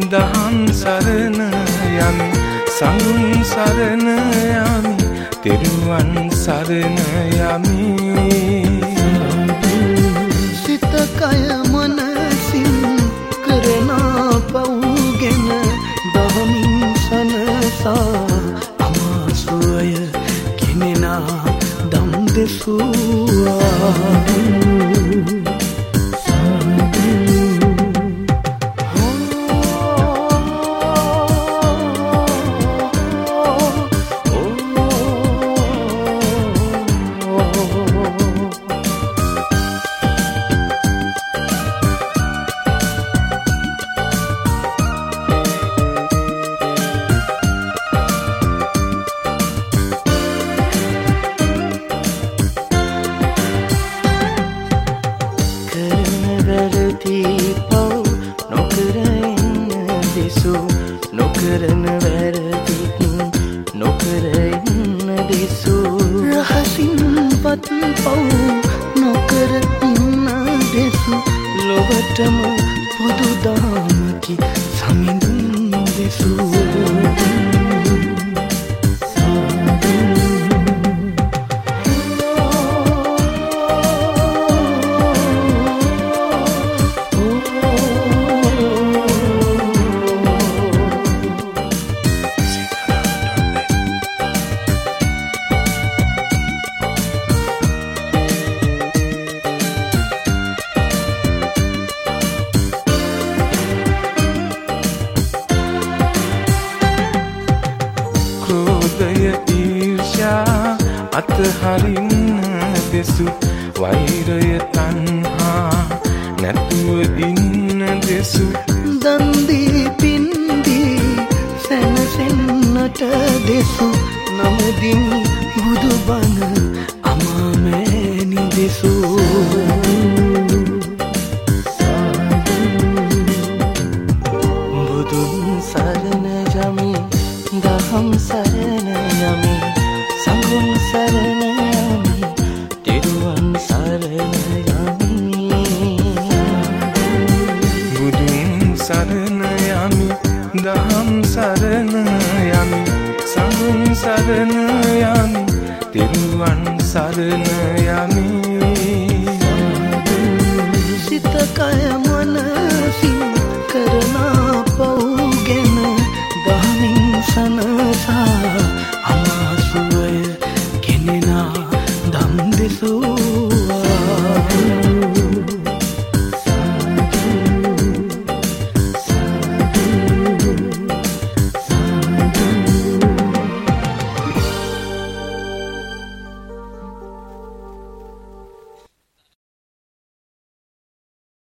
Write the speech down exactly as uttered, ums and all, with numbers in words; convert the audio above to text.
දහම් සරණ යමි සංඝුන් සරණ යමි තෙරුවන් සරණ යමි සිත කය මනසින් කරන පවුගෙන දහමින් සනසා අමාසුය කිනෙනා දම් දෙසුවා නොකරන වැරදිත් නොකර ඉන්න දෙසු රහසින් පත් පව් නොකර ඉන්න දෙසු ලොවටම පොදු දාමකි සමිඳුන් දෙසු අතහරින්න දෙසු වෛරය තණ්හා නැතුව ඉන්න දෙසු දන්දී පින්දී සැනසෙන්නට දෙසු නමදින් බුදුබණ අමාමෑණි දෙසු බුදුන් සරණ යමි දහම් සරණ යමි සංඝුන් සරණ යමි තෙරුවන් සරණ යමි බුදුන් සරණ යමි දහම් සරණ යමි සංඝුන් සරණ යමි තෙරුවන් සරණ යමි